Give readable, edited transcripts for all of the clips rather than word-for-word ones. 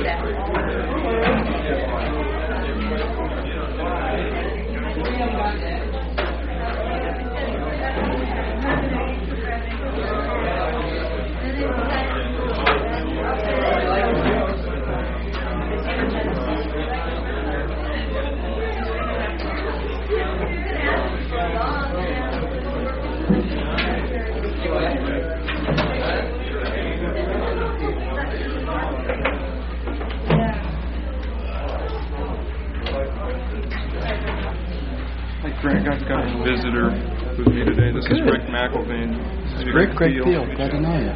Greg, I've got a visitor with me today. This is Rick McElvain. Greg Field, glad to know you.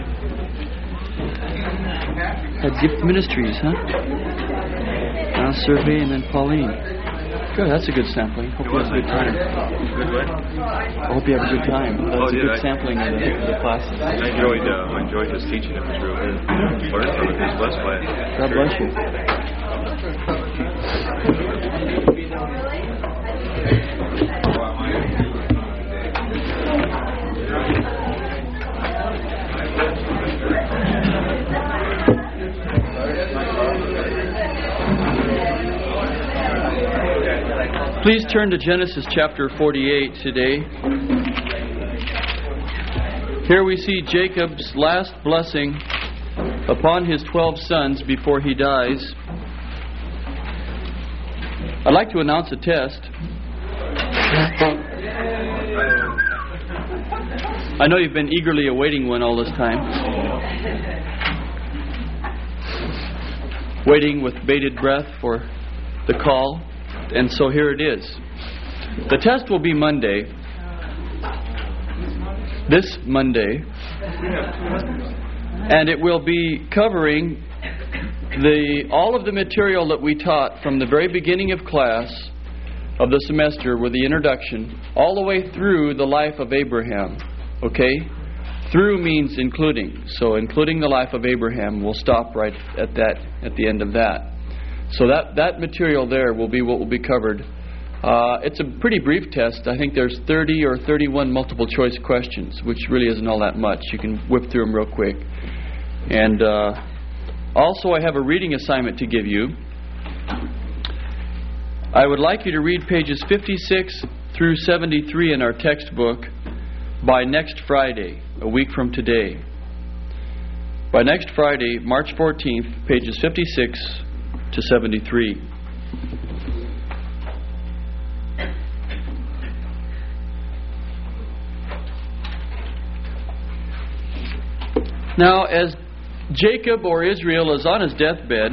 Had Gift Ministries, huh? Now Survey and then Pauline. Good, that's a good sampling. Hope you have a good time. I hope you have a good time. That's a good sampling of the classes. I enjoyed his teaching. It was real good. Learned from it. He was blessed by it. God bless you. Please turn to Genesis chapter 48 today. Here we see Jacob's last blessing upon his 12 sons before he dies. I'd like to announce a test. I know you've been eagerly awaiting one all this time. Waiting with bated breath for the call. And so here it is. The test will be Monday. This Monday. And it will be covering all of the material that we taught from the very beginning of class of the semester with the introduction all the way through the life of Abraham. Okay? Through means including. So including the life of Abraham, we'll stop right at the end of that. So that material there will be what will be covered. It's a pretty brief test. I think there's 30 or 31 multiple choice questions, which really isn't all that much. You can whip through them real quick. And also I have a reading assignment to give you. I would like you to read pages 56 through 73 in our textbook by next Friday, a week from today. By next Friday, March 14th, pages 56 to 73. Now, as Jacob or Israel is on his deathbed,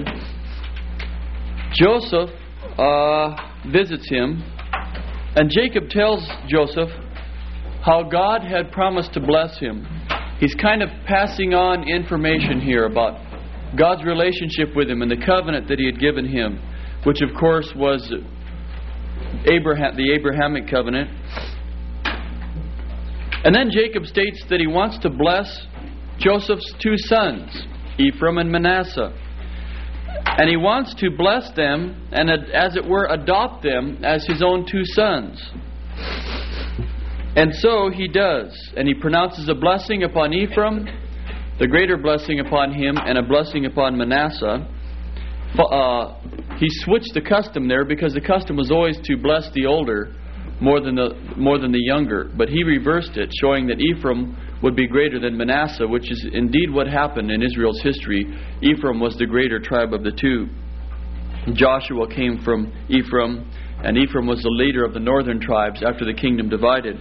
Joseph visits him, and Jacob tells Joseph how God had promised to bless him. He's kind of passing on information here about God's relationship with him and the covenant that he had given him, which of course was the Abrahamic covenant. And then Jacob states that he wants to bless Joseph's two sons, Ephraim and Manasseh. And he wants to bless them and, as it were, adopt them as his own two sons. And so he does. And he pronounces a blessing upon Ephraim, the greater blessing upon him, and a blessing upon Manasseh. He switched the custom there because the custom was always to bless the older more than the younger. But he reversed it, showing that Ephraim would be greater than Manasseh, which is indeed what happened in Israel's history. Ephraim was the greater tribe of the two. Joshua came from Ephraim, and Ephraim was the leader of the northern tribes after the kingdom divided.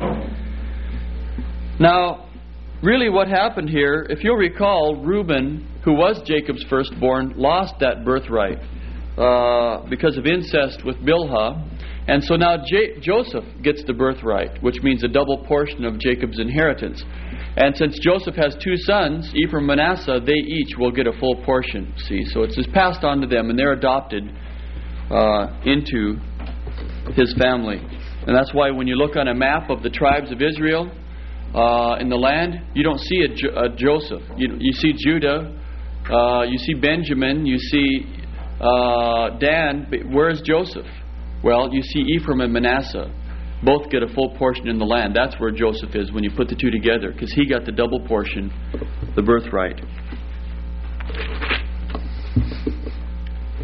Now, really what happened here, if you'll recall, Reuben, who was Jacob's firstborn, lost that birthright because of incest with Bilhah. And so now Joseph gets the birthright, which means a double portion of Jacob's inheritance. And since Joseph has two sons, Ephraim and Manasseh, they each will get a full portion. See, so it's just passed on to them, and they're adopted into his family. And that's why when you look on a map of the tribes of Israel in the land, you don't see a Joseph. You see Judah, you see Benjamin, you see Dan. But where is Joseph? Well, you see Ephraim and Manasseh both get a full portion in the land. That's where Joseph is when you put the two together, because he got the double portion, the birthright.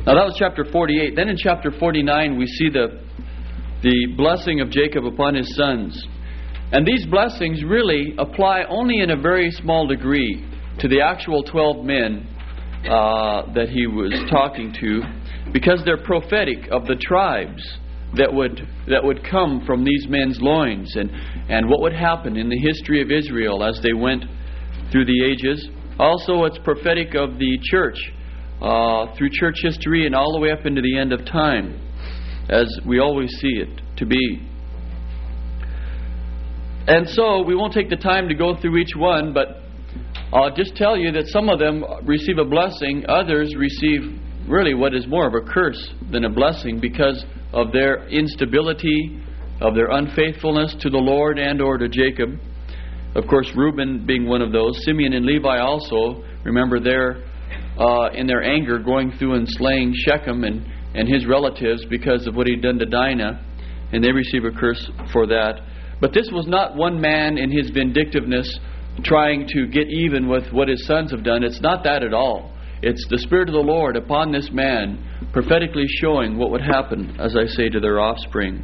Now that was chapter 48. Then in chapter 49 we see the blessing of Jacob upon his sons. And these blessings really apply only in a very small degree to the actual 12 men that he was talking to, because they're prophetic of the tribes that would come from these men's loins, and what would happen in the history of Israel as they went through the ages. Also, it's prophetic of the church through church history and all the way up into the end of time, as we always see it to be. And so we won't take the time to go through each one, but I'll just tell you that some of them receive a blessing, others receive really what is more of a curse than a blessing because of their instability, of their unfaithfulness to the Lord and or to Jacob. Of course, Reuben being one of those. Simeon and Levi also, remember, they're in their anger going through and slaying Shechem and his relatives because of what he'd done to Dinah, and they receive a curse for that. But this was not one man in his vindictiveness trying to get even with what his sons have done. It's not that at all. It's the Spirit of the Lord upon this man, prophetically showing what would happen, as I say, to their offspring.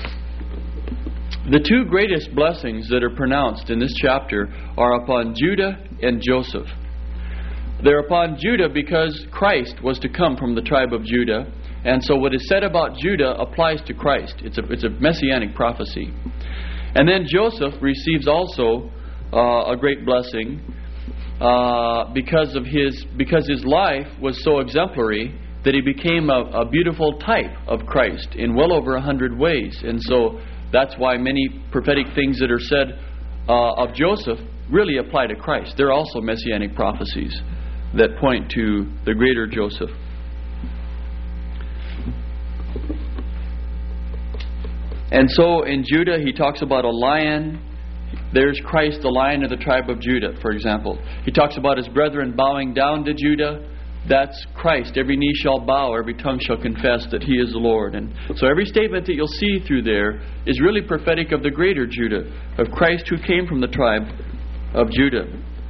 The two greatest blessings that are pronounced in this chapter are upon Judah and Joseph. They're upon Judah because Christ was to come from the tribe of Judah, and so what is said about Judah applies to Christ. It's a messianic prophecy. And then Joseph receives also a great blessing because his life was so exemplary that he became a beautiful type of Christ in well over 100 ways. And so that's why many prophetic things that are said of Joseph really apply to Christ. They're also messianic prophecies that point to the greater Joseph. And so in Judah he talks about a lion. There's Christ, the Lion of the tribe of Judah, for example. He talks about his brethren bowing down to Judah. That's Christ. Every knee shall bow, every tongue shall confess that He is the Lord. And so every statement that you'll see through there is really prophetic of the greater Judah, of Christ who came from the tribe of Judah.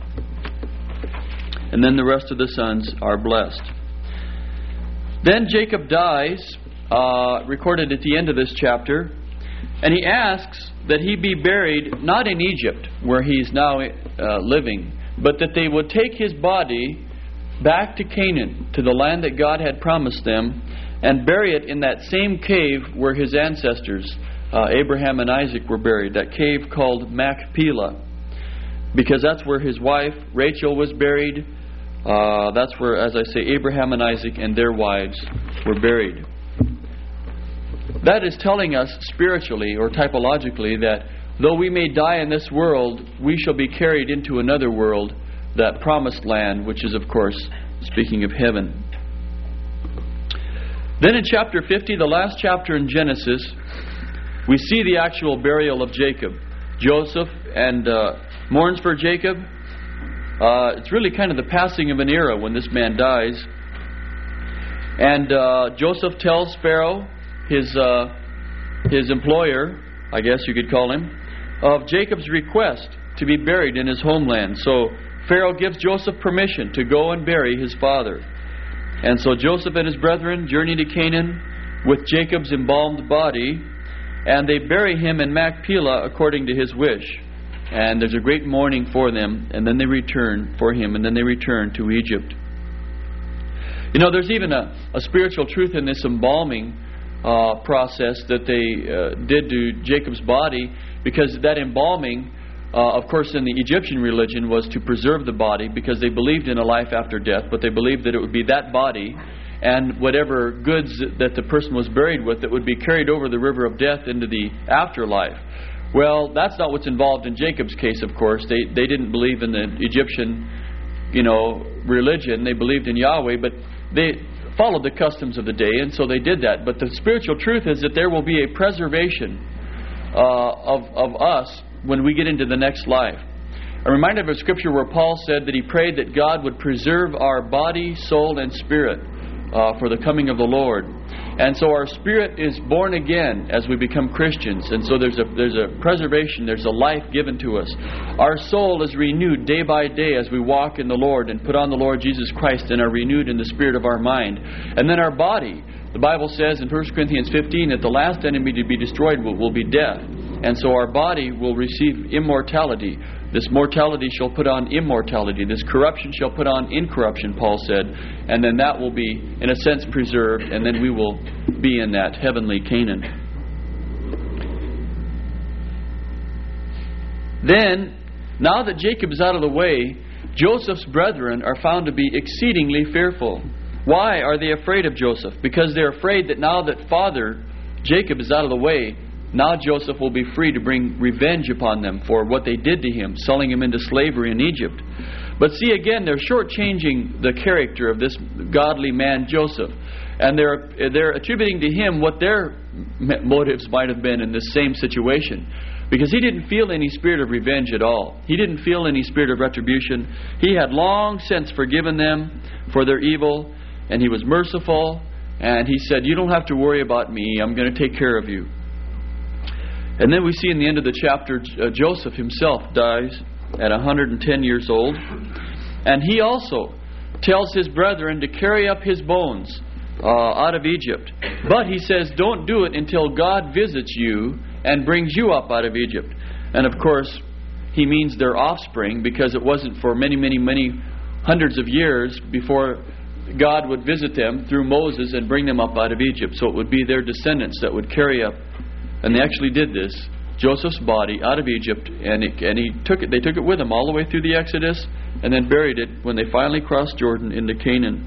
And then the rest of the sons are blessed. Then Jacob dies, recorded at the end of this chapter, and he asks that he be buried not in Egypt, where he's now living, but that they would take his body back to Canaan, to the land that God had promised them, and bury it in that same cave where his ancestors, Abraham and Isaac, were buried, that cave called Machpelah, because that's where his wife Rachel was buried. That's where, as I say, Abraham and Isaac and their wives were buried. That is telling us spiritually or typologically that though we may die in this world, we shall be carried into another world, that promised land, which is, of course, speaking of heaven. Then in chapter 50, the last chapter in Genesis, we see the actual burial of Jacob. Joseph and mourns for Jacob. It's really kind of the passing of an era when this man dies. And Joseph tells Pharaoh, his employer, I guess you could call him, of Jacob's request to be buried in his homeland. So Pharaoh gives Joseph permission to go and bury his father. And so Joseph and his brethren journey to Canaan with Jacob's embalmed body, and they bury him in Machpelah according to his wish. And there's a great mourning for them, and then they return for him, and then they return to Egypt. You know, there's even a spiritual truth in this embalming process that they did to Jacob's body, because that embalming, of course, in the Egyptian religion was to preserve the body, because they believed in a life after death, but they believed that it would be that body and whatever goods that the person was buried with that would be carried over the river of death into the afterlife. Well, that's not what's involved in Jacob's case, of course. They didn't believe in the Egyptian, religion. They believed in Yahweh, but they followed the customs of the day, and so they did that. But the spiritual truth is that there will be a preservation of us when we get into the next life. I'm reminded of a scripture where Paul said that he prayed that God would preserve our body, soul, and spirit for the coming of the Lord. And so our spirit is born again as we become Christians. And so there's a preservation, there's a life given to us. Our soul is renewed day by day as we walk in the Lord and put on the Lord Jesus Christ and are renewed in the spirit of our mind. And then our body, the Bible says in 1 Corinthians 15 that the last enemy to be destroyed will be death. And so our body will receive immortality. This mortality shall put on immortality. This corruption shall put on incorruption, Paul said. And then that will be, in a sense, preserved. And then we will be in that heavenly Canaan. Then, now that Jacob is out of the way, Joseph's brethren are found to be exceedingly fearful. Why are they afraid of Joseph? Because they're afraid that now that father Jacob is out of the way, now Joseph will be free to bring revenge upon them for what they did to him, selling him into slavery in Egypt. But see, again, they're shortchanging the character of this godly man Joseph. And they're attributing to him what their motives might have been in this same situation. Because he didn't feel any spirit of revenge at all. He didn't feel any spirit of retribution. He had long since forgiven them for their evil, and he was merciful. And he said, you don't have to worry about me. I'm going to take care of you. And then we see in the end of the chapter, Joseph himself dies at 110 years old. And he also tells his brethren to carry up his bones out of Egypt. But he says, don't do it until God visits you and brings you up out of Egypt. And of course, he means their offspring, because it wasn't for many, many, many hundreds of years before God would visit them through Moses and bring them up out of Egypt. So it would be their descendants that would carry up. And they actually did this, Joseph's body out of Egypt, and they took it with them all the way through the Exodus, and then buried it when they finally crossed Jordan into Canaan.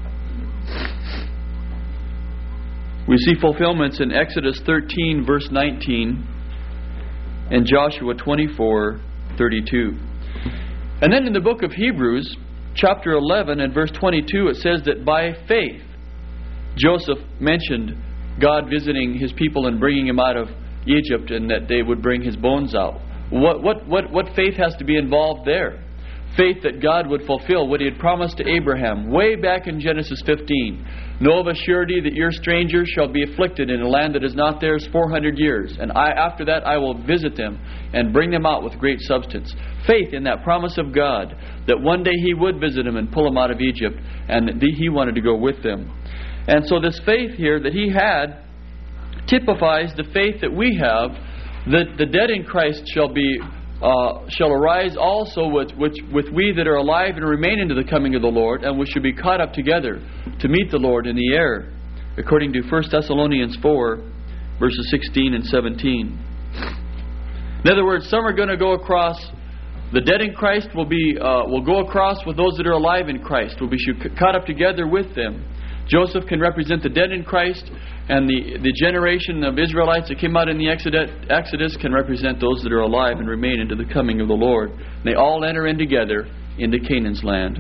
We see fulfillments in Exodus 13 verse 19 and Joshua 24:32. And then in the book of Hebrews, chapter 11 and verse 22, it says that by faith Joseph mentioned God visiting his people and bringing him out of Egypt, and that they would bring his bones out. What faith has to be involved there? Faith that God would fulfill what he had promised to Abraham way back in Genesis 15. Know of a surety that your strangers shall be afflicted in a land that is not theirs 400 years. And after that I will visit them and bring them out with great substance. Faith in that promise of God that one day he would visit them and pull them out of Egypt, and that he wanted to go with them. And so this faith here that he had typifies the faith that we have, that the dead in Christ shall arise also with we that are alive and remain into the coming of the Lord, and we should be caught up together to meet the Lord in the air, according to 1 Thessalonians 4, verses 16 and 17. In other words, some are going to go across. The dead in Christ will go across with those that are alive in Christ. Will be caught up together with them. Joseph can represent the dead in Christ, and the generation of Israelites that came out in the Exodus can represent those that are alive and remain into the coming of the Lord. They all enter in together into Canaan's land.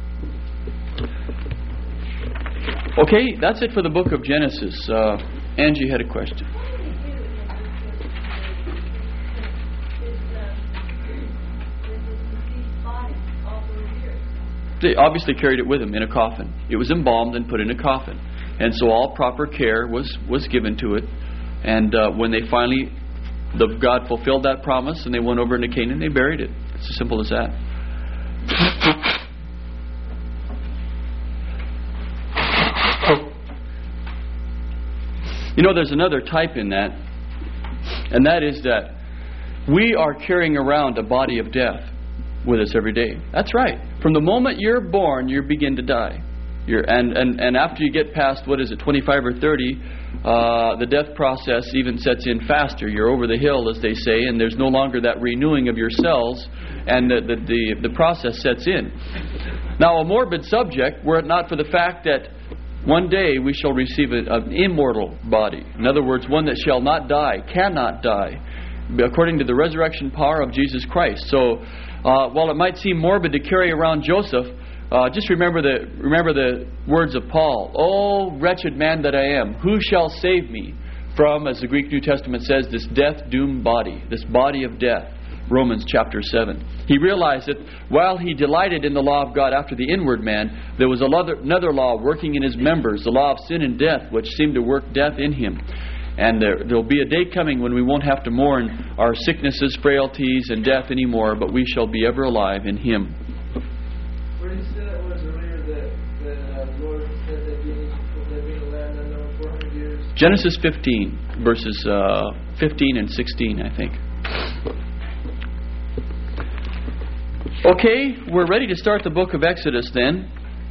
Okay, that's it for the book of Genesis. Angie had a question. They obviously carried it with them in a coffin. It was embalmed and put in a coffin. And so all proper care was given to it. And when they finally, God fulfilled that promise and they went over into Canaan, they buried it. It's as simple as that. You know, there's another type in that. And that is that we are carrying around a body of death with us every day. That's right. From the moment you're born, you begin to die. And after you get past, 25 or 30, the death process even sets in faster. You're over the hill, as they say, and there's no longer that renewing of your cells, and the process sets in. Now, a morbid subject, were it not for the fact that one day we shall receive an immortal body. In other words, one that shall not die, cannot die, according to the resurrection power of Jesus Christ. So, while it might seem morbid to carry around Joseph, just remember the words of Paul. "Oh, wretched man that I am, who shall save me from," as the Greek New Testament says, "this death-doomed body," this body of death. Romans chapter 7. He realized that while he delighted in the law of God after the inward man, there was another law working in his members, the law of sin and death, which seemed to work death in him. And there'll be a day coming when we won't have to mourn our sicknesses, frailties, and death anymore, but we shall be ever alive in Him. Where did you say that was earlier, that the Lord said that being a land unknown 400 years? Genesis 15, verses 15 and 16, I think. Okay, we're ready to start the book of Exodus then.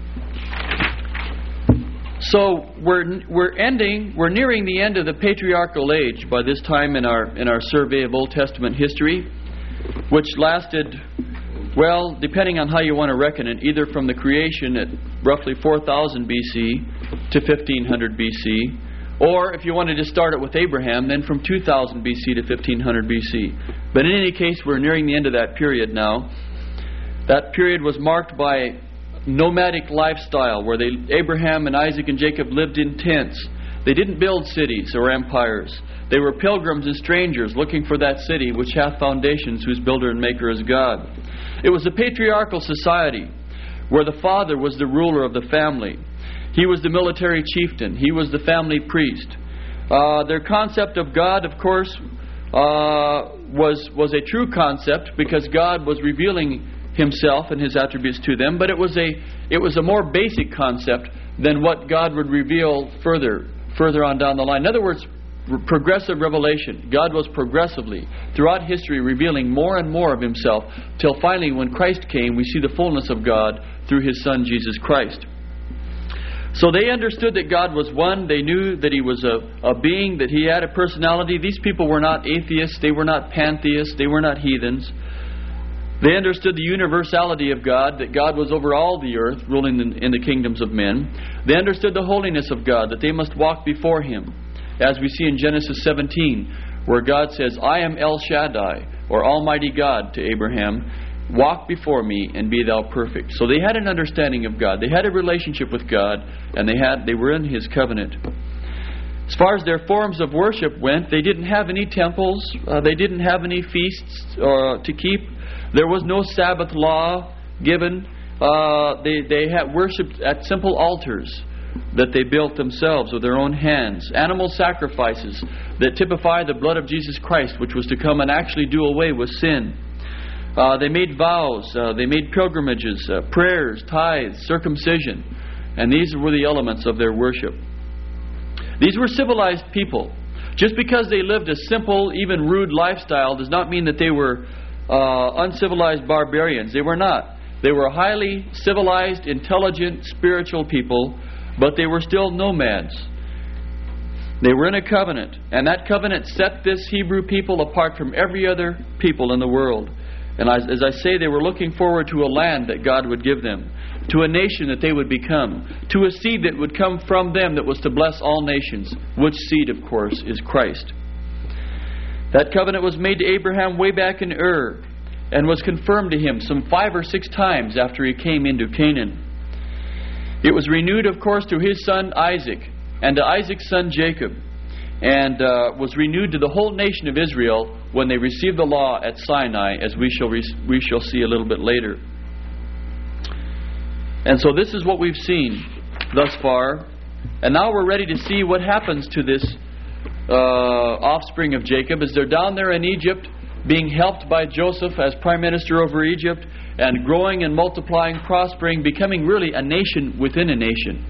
So we're nearing the end of the patriarchal age by this time in our survey of Old Testament history, which lasted, well, depending on how you want to reckon it, either from the creation at roughly 4000 BC to 1500 BC, or if you wanted to start it with Abraham, then from 2000 BC to 1500 BC. But in any case, we're nearing the end of that period now. That period was marked by nomadic lifestyle where Abraham and Isaac and Jacob lived in tents. They didn't build cities or empires. They were pilgrims and strangers looking for that city which hath foundations, whose builder and maker is God. It was a patriarchal society where the father was the ruler of the family. He was the military chieftain. He was the family priest. Their concept of God, of course, was a true concept because God was revealing Himself and His attributes to them, but it was a more basic concept than what God would reveal further on down the line. In other words, progressive revelation. God was progressively throughout history revealing more and more of Himself till finally when Christ came, we see the fullness of God through His Son Jesus Christ. So they understood that God was one. They knew that He was a being, that He had a personality. These people were not atheists. They were not pantheists. They were not heathens. They understood the universality of God, that God was over all the earth, ruling in the kingdoms of men. They understood the holiness of God, that they must walk before Him. As we see in Genesis 17, where God says, I am El Shaddai, or Almighty God, to Abraham. Walk before me and be thou perfect. So they had an understanding of God. They had a relationship with God, and they were in His covenant. As far as their forms of worship went, they didn't have any temples. They didn't have any feasts to keep. There was no Sabbath law given. They had worshipped at simple altars that they built themselves with their own hands. Animal sacrifices that typify the blood of Jesus Christ, which was to come and actually do away with sin. They made vows. They made pilgrimages, prayers, tithes, circumcision. And these were the elements of their worship. These were civilized people. Just because they lived a simple, even rude lifestyle does not mean that they were uncivilized barbarians. They were not. They were highly civilized, intelligent, spiritual people, but they were still nomads. They were in a covenant, and that covenant set this Hebrew people apart from every other people in the world. And as I say, they were looking forward to a land that God would give them, to a nation that they would become, to a seed that would come from them that was to bless all nations, which seed, of course, is Christ. That covenant was made to Abraham way back in Ur and was confirmed to him some 5 or 6 times after he came into Canaan. It was renewed, of course, to his son Isaac and to Isaac's son Jacob, and was renewed to the whole nation of Israel when they received the law at Sinai, as we shall see a little bit later. And so this is what we've seen thus far. And now we're ready to see what happens to this offspring of Jacob as they're down there in Egypt, being helped by Joseph as prime minister over Egypt, and growing and multiplying, prospering, becoming really a nation within a nation.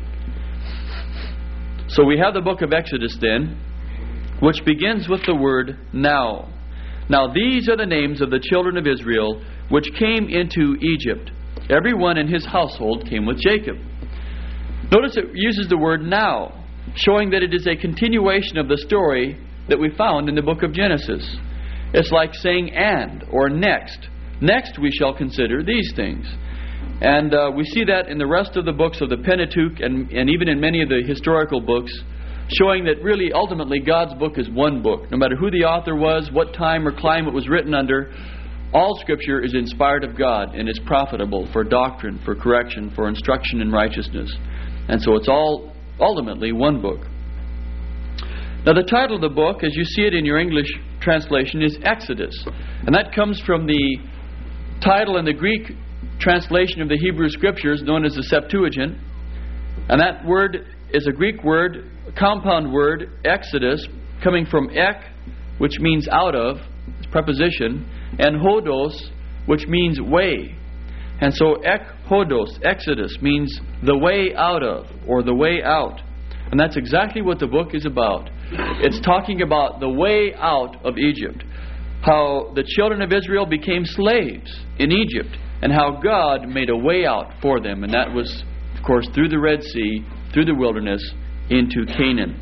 So we have the book of Exodus then, which begins with the word now. Now these are the names of the children of Israel which came into Egypt. Every one in his household came with Jacob. Notice it uses the word now, showing that it is a continuation of the story that we found in the book of Genesis. It's like saying and or next. Next we shall consider these things. And we see that in the rest of the books of the Pentateuch and even in many of the historical books, showing that really ultimately God's book is one book. No matter who the author was, what time or climate was written under, all Scripture is inspired of God and is profitable for doctrine, for correction, for instruction in righteousness. And so it's all ultimately one book. Now the title of the book, as you see it in your English translation is Exodus. And that comes from the title in the Greek translation of the Hebrew Scriptures known as the Septuagint. And that word is a Greek word, a compound word, Exodus, coming from ek, which means out of, it's preposition, and hodos, which means way. And so hodos, Exodus, means the way out of, or the way out. And that's exactly what the book is about. It's talking about the way out of Egypt. How the children of Israel became slaves in Egypt, and how God made a way out for them. And that was, of course, through the Red Sea, through the wilderness, into Canaan.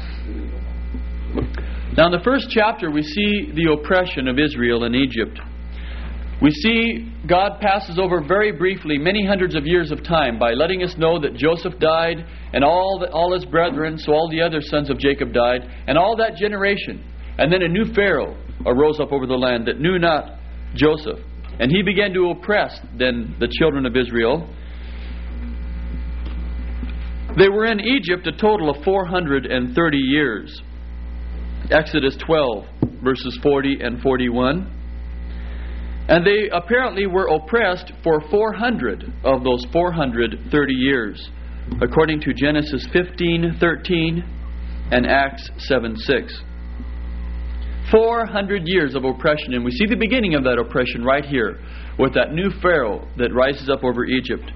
Now in the first chapter we see the oppression of Israel in Egypt. We see God passes over very briefly many hundreds of years of time by letting us know that Joseph died and all his brethren, so all the other sons of Jacob died, and all that generation. And then a new Pharaoh arose up over the land that knew not Joseph. And he began to oppress then the children of Israel. They were in Egypt a total of 430 years. Exodus 12, verses 40 and 41. And they apparently were oppressed for 400 of those 430 years, according to Genesis 15:13 and Acts 7:6. 400 years of oppression, and we see the beginning of that oppression right here with that new Pharaoh that rises up over Egypt.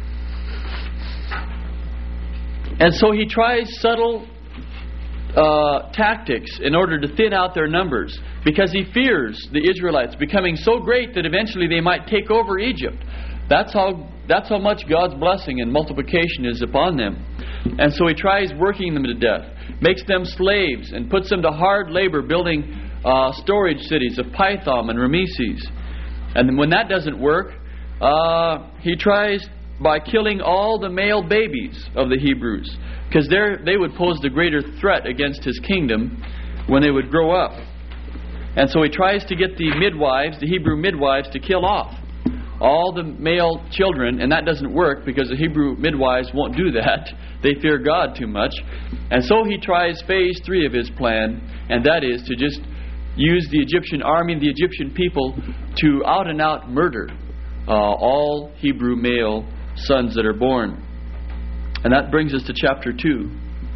And so he tries subtle tactics in order to thin out their numbers, because he fears the Israelites becoming so great that eventually they might take over Egypt. That's how much God's blessing and multiplication is upon them. And so he tries working them to death, makes them slaves, and puts them to hard labor building storage cities of Pithom and Rameses. And when that doesn't work, he tries by killing all the male babies of the Hebrews, because they would pose the greater threat against his kingdom when they would grow up. And so he tries to get the midwives, the Hebrew midwives, to kill off all the male children, and that doesn't work because the Hebrew midwives won't do that. They fear God too much. And so he tries phase 3 of his plan, and that is to just use the Egyptian army and the Egyptian people to out and out murder all Hebrew male sons that are born. And that brings us to chapter 2.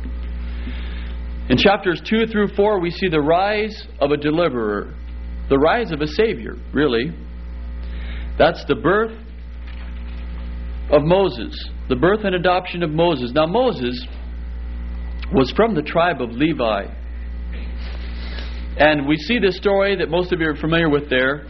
In chapters 2 through 4, we see the rise of a deliverer, the rise of a Savior, really. That's the birth of Moses, the birth and adoption of Moses. Now, Moses was from the tribe of Levi. And we see this story that most of you are familiar with there,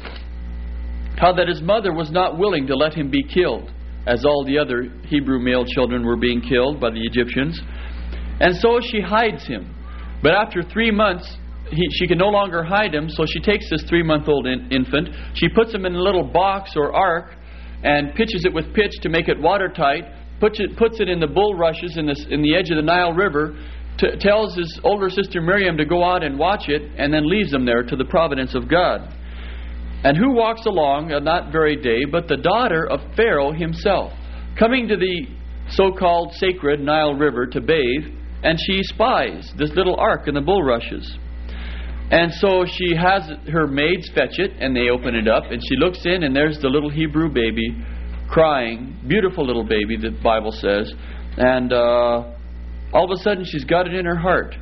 how that his mother was not willing to let him be killed, as all the other Hebrew male children were being killed by the Egyptians. And so she hides him. But after 3 months, she can no longer hide him, so she takes this 3-month-old infant, she puts him in a little box or ark, and pitches it with pitch to make it watertight, puts it in the bulrushes in the edge of the Nile River, tells his older sister Miriam to go out and watch it, and then leaves them there to the providence of God. And who walks along on that very day but the daughter of Pharaoh himself, coming to the so-called sacred Nile River to bathe, and she spies this little ark in the bulrushes. And so she has her maids fetch it, and they open it up, and she looks in, and there's the little Hebrew baby crying. Beautiful little baby, the Bible says. And all of a sudden she's got it in her heart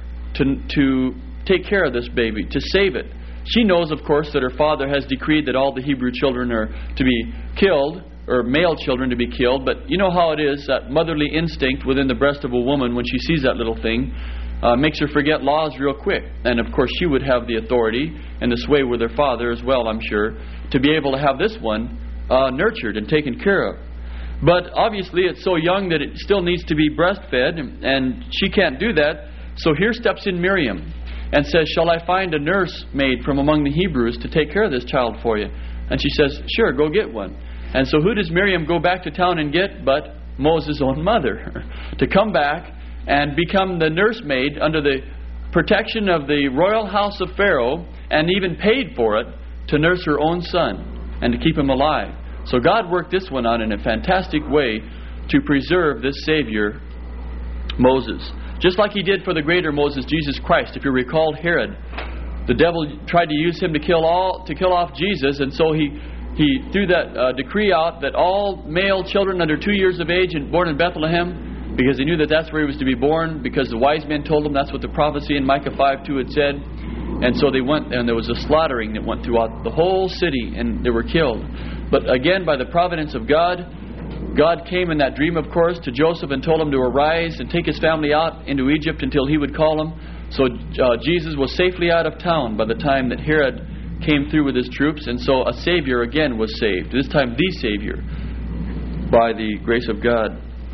to take care of this baby, to save it. She knows, of course, that her father has decreed that all the Hebrew children are to be killed, or male children to be killed. But you know how it is, that motherly instinct within the breast of a woman when she sees that little thing makes her forget laws real quick. And of course she would have the authority and the sway with her father as well, I'm sure, to be able to have this one nurtured and taken care of. But obviously it's so young that it still needs to be breastfed, and she can't do that. So here steps in Miriam and says, "Shall I find a nursemaid from among the Hebrews to take care of this child for you?" And she says, "Sure, go get one." And so who does Miriam go back to town and get but Moses' own mother to come back and become the nursemaid under the protection of the royal house of Pharaoh, and even paid for it, to nurse her own son and to keep him alive. So God worked this one out in a fantastic way to preserve this Savior, Moses. Just like He did for the greater Moses, Jesus Christ. If you recall Herod, the devil tried to use him to kill off Jesus, and so he threw that decree out that all male children under 2 years of age and born in Bethlehem, because he knew that that's where he was to be born, because the wise men told him that's what the prophecy in Micah 5:2 had said. And so they went, and there was a slaughtering that went throughout the whole city, and they were killed. But again, by the providence of God, God came in that dream, of course, to Joseph and told him to arise and take his family out into Egypt until he would call him. So Jesus was safely out of town by the time that Herod came through with his troops, and so a Savior again was saved. This time the Savior, by the grace of God.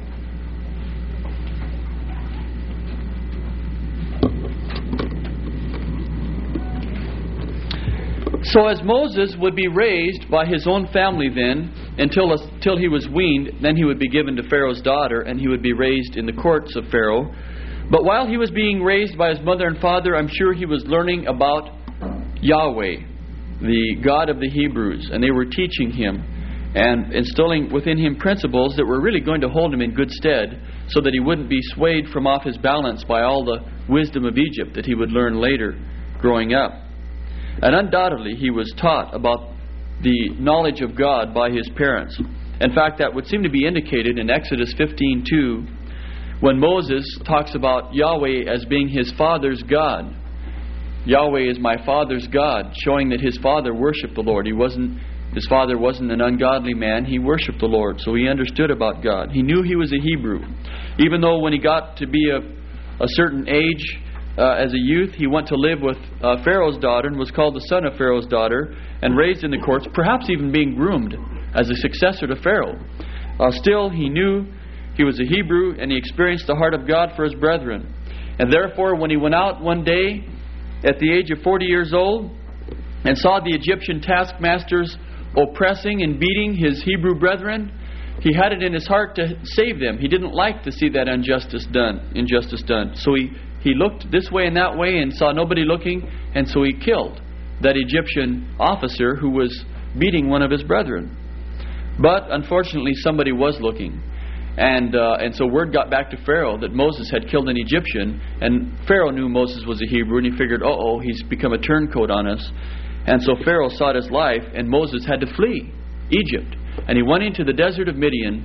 So as Moses would be raised by his own family then, until he was weaned, then he would be given to Pharaoh's daughter, and he would be raised in the courts of Pharaoh. But while he was being raised by his mother and father, I'm sure he was learning about Yahweh, the God of the Hebrews, and they were teaching him and instilling within him principles that were really going to hold him in good stead, so that he wouldn't be swayed from off his balance by all the wisdom of Egypt that he would learn later growing up. And undoubtedly he was taught about the knowledge of God by his parents. In fact, that would seem to be indicated in Exodus 15:2, when Moses talks about Yahweh as being his father's God. Yahweh is my father's God, showing that his father worshipped the Lord. His father wasn't an ungodly man. He worshipped the Lord, so he understood about God. He knew he was a Hebrew. Even though when he got to be a certain age, as a youth, he went to live with Pharaoh's daughter and was called the son of Pharaoh's daughter and raised in the courts, perhaps even being groomed as a successor to Pharaoh. Still, he knew he was a Hebrew, and he experienced the heart of God for his brethren. And therefore, when he went out one day at the age of 40 years old and saw the Egyptian taskmasters oppressing and beating his Hebrew brethren, he had it in his heart to save them. He didn't like to see that injustice done. So he looked this way and that way and saw nobody looking, and so he killed that Egyptian officer who was beating one of his brethren. But unfortunately, somebody was looking. And so word got back to Pharaoh that Moses had killed an Egyptian, and Pharaoh knew Moses was a Hebrew, and he figured, he's become a turncoat on us. And so Pharaoh sought his life, and Moses had to flee Egypt. And he went into the desert of Midian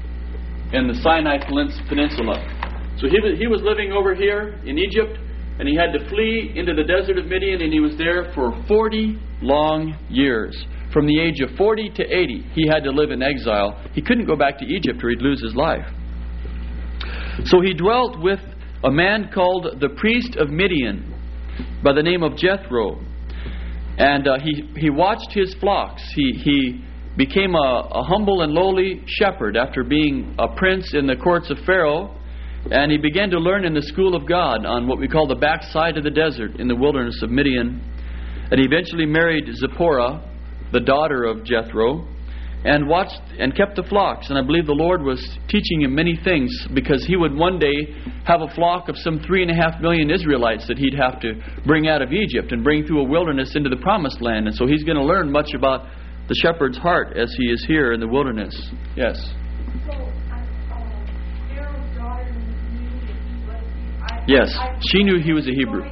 in the Sinai Peninsula. So he was living over here in Egypt, and he had to flee into the desert of Midian, and he was there for 40 long years. From the age of 40 to 80, he had to live in exile. He couldn't go back to Egypt or he'd lose his life. So he dwelt with a man called the priest of Midian by the name of Jethro. And he watched his flocks. He became a humble and lowly shepherd after being a prince in the courts of Pharaoh. And he began to learn in the school of God on what we call the backside of the desert in the wilderness of Midian. And he eventually married Zipporah, the daughter of Jethro, and watched and kept the flocks. And I believe the Lord was teaching him many things, because he would one day have a flock of some 3.5 million Israelites that he'd have to bring out of Egypt and bring through a wilderness into the promised land. And so he's going to learn much about the shepherd's heart as he is here in the wilderness. Yes? Yes, she knew he was a Hebrew.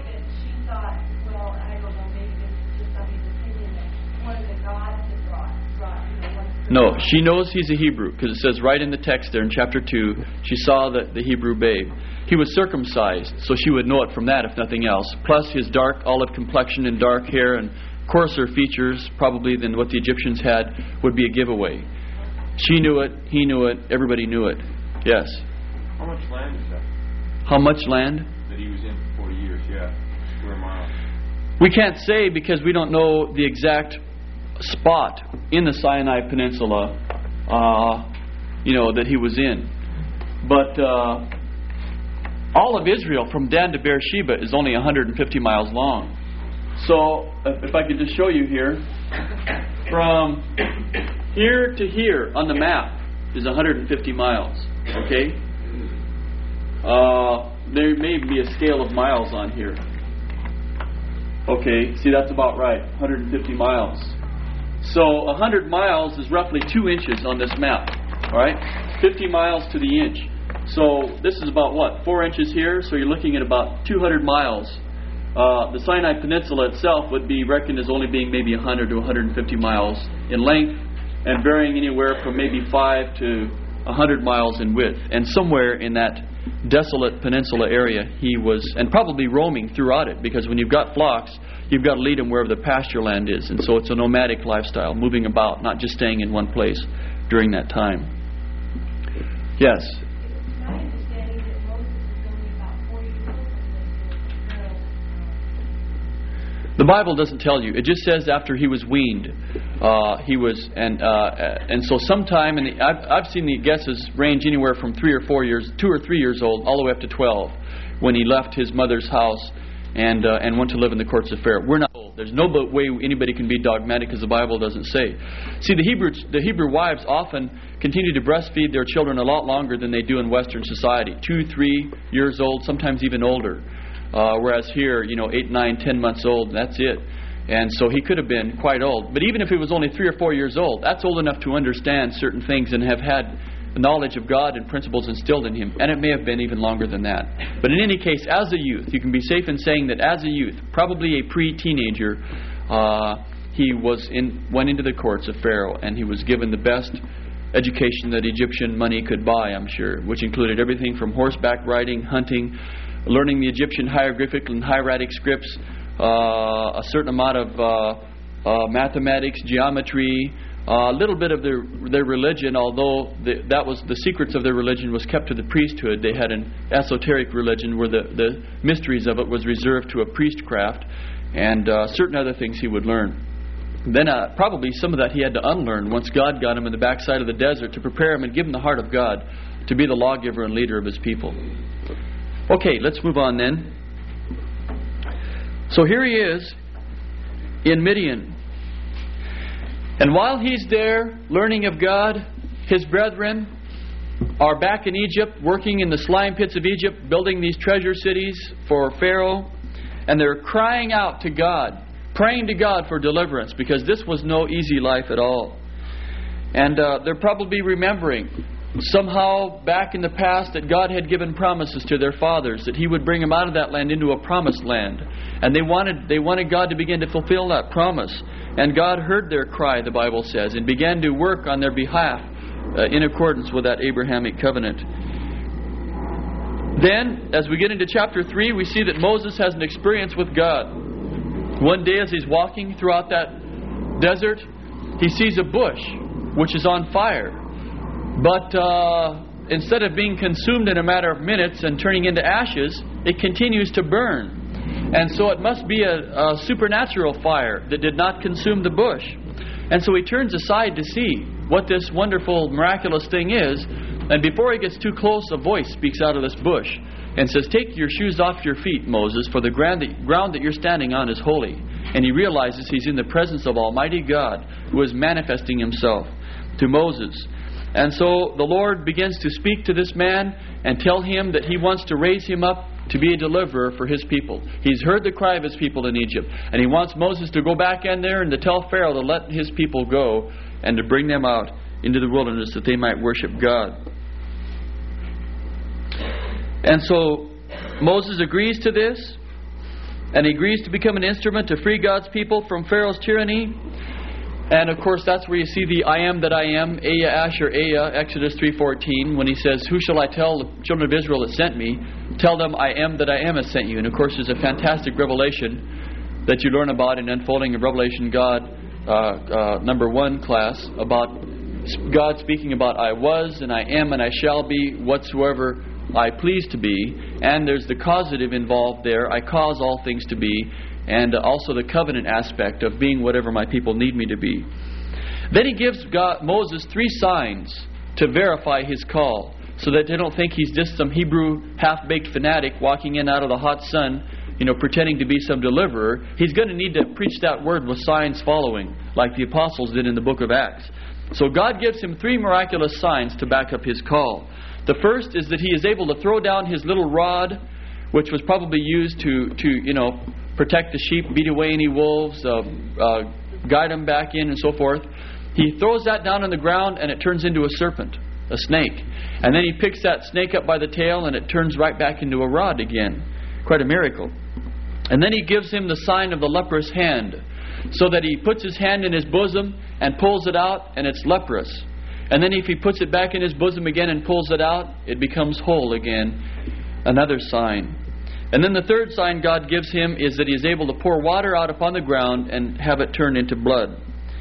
No, she knows he's a Hebrew, because it says right in the text there in chapter 2, she saw the Hebrew babe. He was circumcised, so she would know it from that, if nothing else. Plus his dark olive complexion and dark hair and coarser features, probably than what the Egyptians had, would be a giveaway. She knew it, he knew it, everybody knew it. Yes? How much land is that? How much land? That he was in for 40 years, square miles. We can't say, because we don't know the exact spot in the Sinai Peninsula, that he was in. But all of Israel, from Dan to Beersheba, is only 150 miles long. So, if I could just show you here, from here to here on the map is 150 miles. Okay? There may be a scale of miles on here. Okay, see, that's about right, 150 miles. So 100 miles is roughly 2 inches on this map. All right? 50 miles to the inch. So this is about what? 4 inches here. So you're looking at about 200 miles the Sinai Peninsula itself would be reckoned as only being maybe 100 to 150 miles in length and varying anywhere from maybe 5 to 100 miles in width. And somewhere in that desolate peninsula area he was, and probably roaming throughout it, because when you've got flocks, you've got to lead them wherever the pasture land is. And so it's a nomadic lifestyle, moving about, not just staying in one place during that time. Yes? My understanding is that Moses was only about 40 years old when The Bible doesn't tell you. It just says after he was weaned. And so sometime I've seen the guesses range anywhere from 2 or 3 years old, all the way up to 12, when he left his mother's house and went to live in the courts of Pharaoh. We're not told. There's no way anybody can be dogmatic, because the Bible doesn't say. See, the Hebrew wives often continue to breastfeed their children a lot longer than they do in Western society. 2, 3 years old, sometimes even older. Whereas here, 8, 9, 10 months old, that's it. And so he could have been quite old. But even if he was only 3 or 4 years old, that's old enough to understand certain things and have had knowledge of God and principles instilled in him. And it may have been even longer than that. But in any case, as a youth, you can be safe in saying that as a youth, probably a pre-teenager, he went into the courts of Pharaoh, and he was given the best education that Egyptian money could buy, I'm sure, which included everything from horseback riding, hunting, learning the Egyptian hieroglyphic and hieratic scripts, a certain amount of mathematics, geometry, a little bit of their religion, although that was the secrets of their religion was kept to the priesthood. They had an esoteric religion where the mysteries of it was reserved to a priestcraft, and certain other things he would learn. Then probably some of that he had to unlearn once God got him in the backside of the desert to prepare him and give him the heart of God to be the lawgiver and leader of his people. Okay, let's move on then. So here he is in Midian. And while he's there learning of God, his brethren are back in Egypt, working in the slime pits of Egypt, building these treasure cities for Pharaoh. And they're crying out to God, praying to God for deliverance, because this was no easy life at all. And they're probably remembering somehow back in the past that God had given promises to their fathers that he would bring them out of that land into a promised land. And they wanted God to begin to fulfill that promise. And God heard their cry, the Bible says, and began to work on their behalf in accordance with that Abrahamic covenant. Then, as we get into chapter 3, we see that Moses has an experience with God. One day as he's walking throughout that desert, he sees a bush which is on fire. But instead of being consumed in a matter of minutes and turning into ashes, it continues to burn. And so it must be a supernatural fire that did not consume the bush. And so he turns aside to see what this wonderful, miraculous thing is. And before he gets too close, a voice speaks out of this bush and says, "Take your shoes off your feet, Moses, for the ground that you're standing on is holy." And he realizes he's in the presence of Almighty God, who is manifesting himself to Moses. And so the Lord begins to speak to this man and tell him that he wants to raise him up to be a deliverer for his people. He's heard the cry of his people in Egypt, and he wants Moses to go back in there and to tell Pharaoh to let his people go and to bring them out into the wilderness that they might worship God. And so Moses agrees to this, and he agrees to become an instrument to free God's people from Pharaoh's tyranny. And of course that's where you see the I am that I am, Eya Asher Eya, Exodus 3:14, when he says, "Who shall I tell the children of Israel that sent me? Tell them I am that I am has sent you." And of course there's a fantastic revelation that you learn about in Unfolding of Revelation God, number 1 class, about God speaking about I was and I am and I shall be whatsoever I please to be. And there's the causative involved there, I cause all things to be. And also the covenant aspect of being whatever my people need me to be. Then he gives Moses 3 signs to verify his call, so that they don't think he's just some Hebrew half-baked fanatic walking in out of the hot sun, pretending to be some deliverer. He's going to need to preach that word with signs following, like the apostles did in the book of Acts. So God gives him 3 miraculous signs to back up his call. The first is that he is able to throw down his little rod, which was probably used to protect the sheep, beat away any wolves, guide them back in, and so forth. He throws that down on the ground, and it turns into a serpent, a snake. And then he picks that snake up by the tail, and it turns right back into a rod again. Quite a miracle. And then He gives him the sign of the leprous hand, so that he puts his hand in his bosom and pulls it out, and it's leprous. And then if he puts it back in his bosom again and pulls it out, it becomes whole again. Another sign. And then the third sign God gives him is that he is able to pour water out upon the ground and have it turn into blood.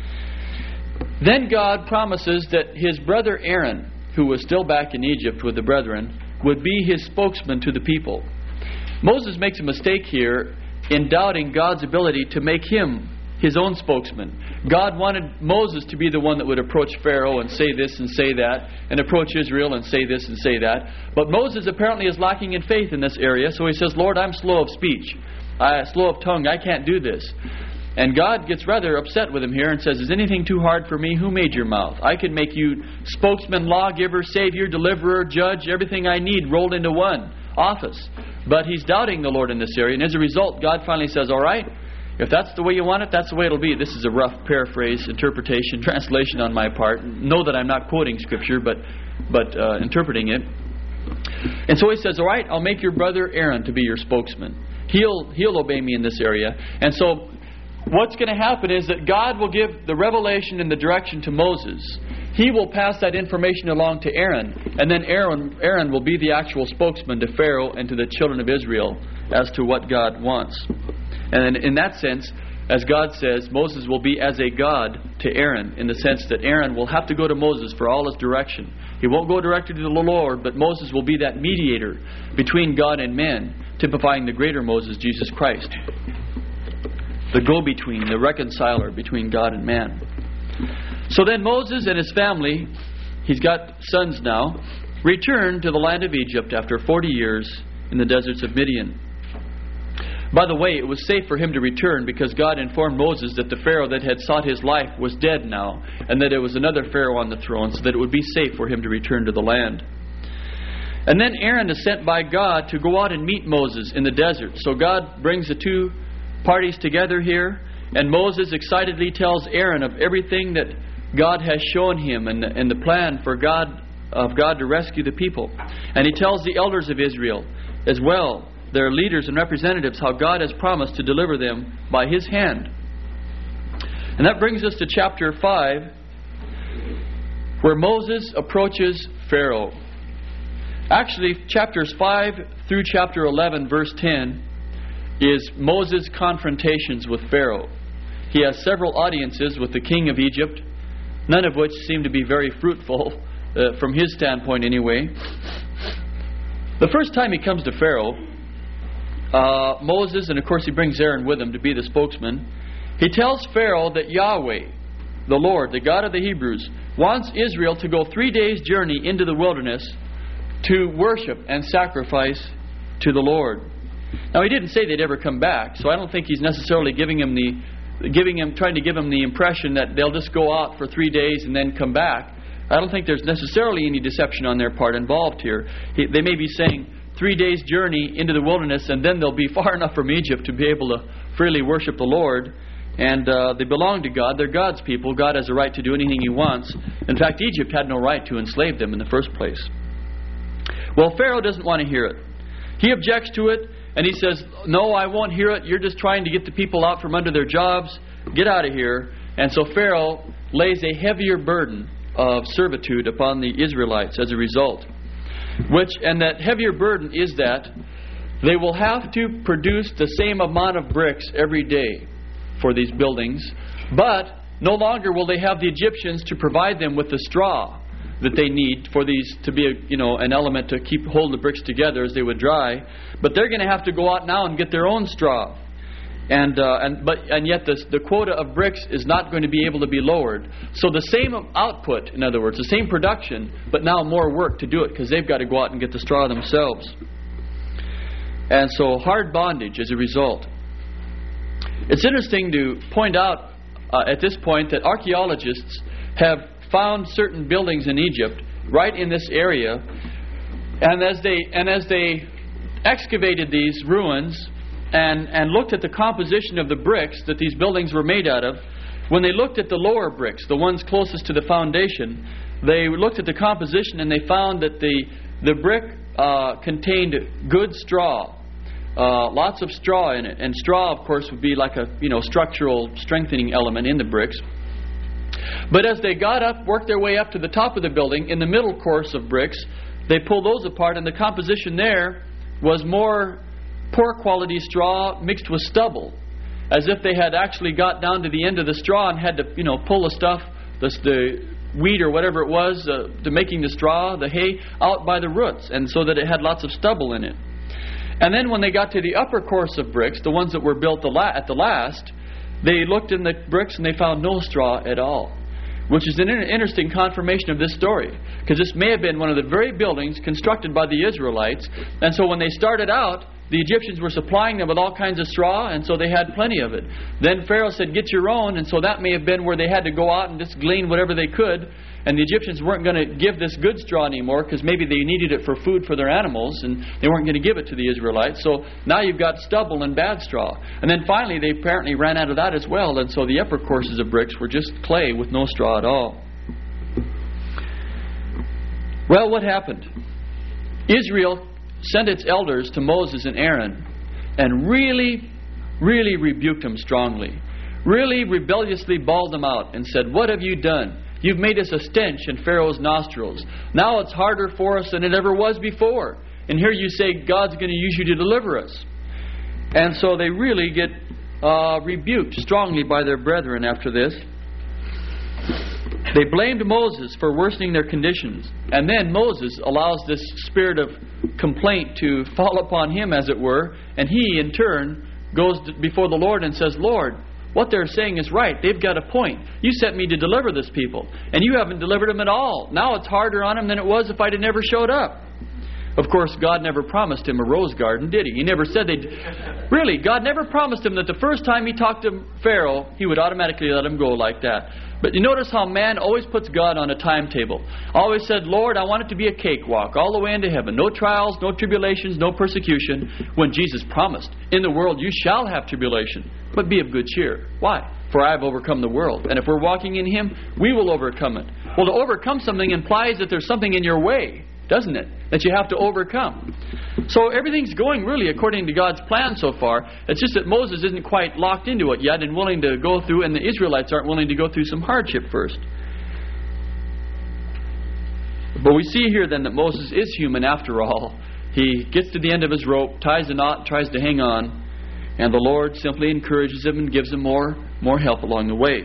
Then God promises that his brother Aaron, who was still back in Egypt with the brethren, would be his spokesman to the people. Moses makes a mistake here in doubting God's ability to make him his own spokesman. God wanted Moses to be the one that would approach Pharaoh and say this and say that, and approach Israel and say this and say that. But Moses apparently is lacking in faith in this area, so he says, Lord, I'm slow of speech, slow of tongue, I can't do this. And God gets rather upset with him here and says, is anything too hard for me? Who made your mouth? I can make you spokesman, lawgiver, savior, deliverer, judge, everything I need rolled into one office. But he's doubting the Lord in this area, and as a result, God finally says, all right, if that's the way you want it, that's the way it'll be. This is a rough paraphrase, interpretation, translation on my part. Know that I'm not quoting Scripture, but interpreting it. And so he says, all right, I'll make your brother Aaron to be your spokesman. He'll obey me in this area. And so what's going to happen is that God will give the revelation and the direction to Moses. He will pass that information along to Aaron, and then Aaron will be the actual spokesman to Pharaoh and to the children of Israel as to what God wants. And in that sense, as God says, Moses will be as a God to Aaron, in the sense that Aaron will have to go to Moses for all his direction. He won't go directly to the Lord, but Moses will be that mediator between God and men, typifying the greater Moses, Jesus Christ. The go-between, the reconciler between God and man. So then Moses and his family, he's got sons now, return to the land of Egypt after 40 years in the deserts of Midian. By the way, it was safe for him to return because God informed Moses that the Pharaoh that had sought his life was dead now, and that there was another Pharaoh on the throne, so that it would be safe for him to return to the land. And then Aaron is sent by God to go out and meet Moses in the desert. So God brings the two parties together here, and Moses excitedly tells Aaron of everything that God has shown him and the plan for God to rescue the people. And he tells the elders of Israel as well, their leaders and representatives, how God has promised to deliver them by His hand. And that brings us to chapter 5, where Moses approaches Pharaoh. Actually, chapters 5 through chapter 11, verse 10, is Moses' confrontations with Pharaoh. He has several audiences with the king of Egypt, none of which seem to be very fruitful, from his standpoint anyway. The first time he comes to Pharaoh, Moses, and of course he brings Aaron with him to be the spokesman, he tells Pharaoh that Yahweh, the Lord, the God of the Hebrews, wants Israel to go 3 days' journey into the wilderness to worship and sacrifice to the Lord. Now, he didn't say they'd ever come back, so I don't think he's necessarily trying to give him the impression that they'll just go out for 3 days and then come back. I don't think there's necessarily any deception on their part involved here. They may be saying 3 days' journey into the wilderness, and then they'll be far enough from Egypt to be able to freely worship the Lord. And they belong to God. They're God's people. God has a right to do anything He wants. In fact, Egypt had no right to enslave them in the first place. Well, Pharaoh doesn't want to hear it. He objects to it, and he says, no, I won't hear it. You're just trying to get the people out from under their jobs. Get out of here. And so Pharaoh lays a heavier burden of servitude upon the Israelites as a result. And that heavier burden is that they will have to produce the same amount of bricks every day for these buildings, but no longer will they have the Egyptians to provide them with the straw that they need for these to be an element to hold the bricks together as they would dry. But they're going to have to go out now and get their own straw. And yet the quota of bricks is not going to be able to be lowered. So the same output, in other words, the same production, but now more work to do it because they've got to go out and get the straw themselves. And so hard bondage as a result. It's interesting to point out at this point that archaeologists have found certain buildings in Egypt right in this area, and as they excavated these ruins and looked at the composition of the bricks that these buildings were made out of, when they looked at the lower bricks, the ones closest to the foundation, they looked at the composition and they found that the brick contained good straw, lots of straw in it. And straw, of course, would be like a structural strengthening element in the bricks. But as they got up, worked their way up to the top of the building, in the middle course of bricks, they pulled those apart, and the composition there was more poor quality straw mixed with stubble, as if they had actually got down to the end of the straw and had to, pull the stuff, the wheat or whatever it was, to making the straw, the hay, out by the roots, and so that it had lots of stubble in it. And then when they got to the upper course of bricks, the ones that were built at the last, they looked in the bricks and they found no straw at all, which is an interesting confirmation of this story, because this may have been one of the very buildings constructed by the Israelites. And so when they started out, the Egyptians were supplying them with all kinds of straw, and so they had plenty of it. Then Pharaoh said, get your own, and so that may have been where they had to go out and just glean whatever they could. And the Egyptians weren't going to give this good straw anymore, because maybe they needed it for food for their animals, and they weren't going to give it to the Israelites. So now you've got stubble and bad straw. And then finally they apparently ran out of that as well, and so the upper courses of bricks were just clay with no straw at all. Well, what happened? Israel sent its elders to Moses and Aaron and really rebuked them strongly. Really rebelliously bawled them out and said, what have you done? You've made us a stench in Pharaoh's nostrils. Now it's harder for us than it ever was before. And here you say God's going to use you to deliver us. And so they really get rebuked strongly by their brethren after this. They blamed Moses for worsening their conditions. And then Moses allows this spirit of complaint to fall upon him, as it were. And he, in turn, goes before the Lord and says, Lord, what they're saying is right. They've got a point. You sent me to deliver this people, and you haven't delivered them at all. Now it's harder on them than it was if I'd have never showed up. Of course, God never promised him a rose garden, did he? He never said they'd... Really, God never promised him that the first time he talked to Pharaoh, he would automatically let him go like that. But you notice how man always puts God on a timetable. Always said, Lord, I want it to be a cakewalk all the way into heaven. No trials, no tribulations, no persecution. When Jesus promised, in the world you shall have tribulation, but be of good cheer. Why? For I have overcome the world. And if we're walking in Him, we will overcome it. Well, to overcome something implies that there's something in your way, doesn't it? That you have to overcome. So everything's going really according to God's plan so far. It's just that Moses isn't quite locked into it yet and willing to go through, and the Israelites aren't willing to go through some hardship first. But we see here then that Moses is human after all. He gets to the end of his rope, ties a knot, tries to hang on, and the Lord simply encourages him and gives him more help along the way.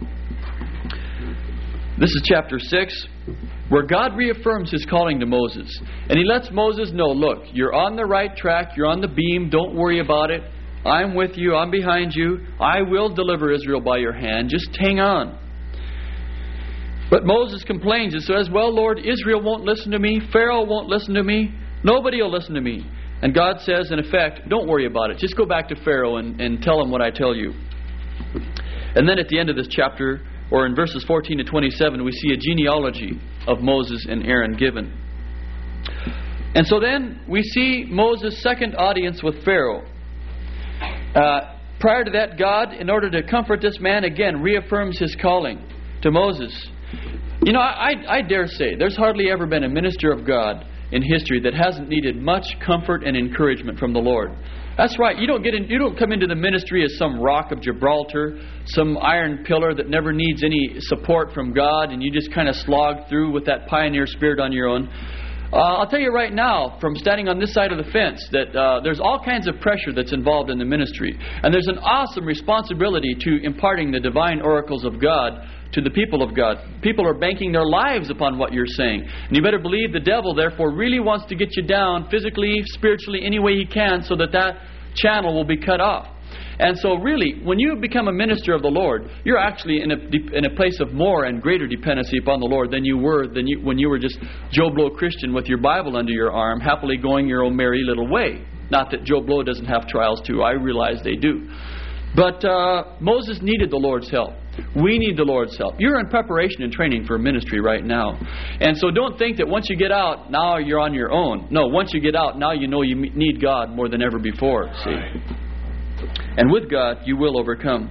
This is chapter 6, where God reaffirms His calling to Moses. And He lets Moses know, look, you're on the right track, you're on the beam, don't worry about it. I'm with you, I'm behind you. I will deliver Israel by your hand, just hang on. But Moses complains and says, well, Lord, Israel won't listen to me, Pharaoh won't listen to me, nobody will listen to me. And God says, in effect, don't worry about it, just go back to Pharaoh and tell him what I tell you. And then at the end of this chapter, or in verses 14 to 27, we see a genealogy of Moses and Aaron given. And so then we see Moses' second audience with Pharaoh. Prior to that, God, in order to comfort this man, again reaffirms His calling to Moses. You know, I dare say there's hardly ever been a minister of God in history that hasn't needed much comfort and encouragement from the Lord. That's right. You don't come into the ministry as some rock of Gibraltar, some iron pillar that never needs any support from God, and you just kind of slog through with that pioneer spirit on your own. I'll tell you right now, from standing on this side of the fence, that there's all kinds of pressure that's involved in the ministry. And there's an awesome responsibility to imparting the divine oracles of God to the people of God. People are banking their lives upon what you're saying. And you better believe the devil, therefore, really wants to get you down physically, spiritually, any way he can, so that channel will be cut off. And so really, when you become a minister of the Lord, you're actually in a place of more and greater dependency upon the Lord than you were when you were just Joe Blow Christian with your Bible under your arm, happily going your own merry little way. Not that Joe Blow doesn't have trials too. I realize they do. But Moses needed the Lord's help. We need the Lord's help. You're in preparation and training for ministry right now. And so don't think that once you get out, now you're on your own. No, once you get out, now you know you need God more than ever before. See? And with God, you will overcome.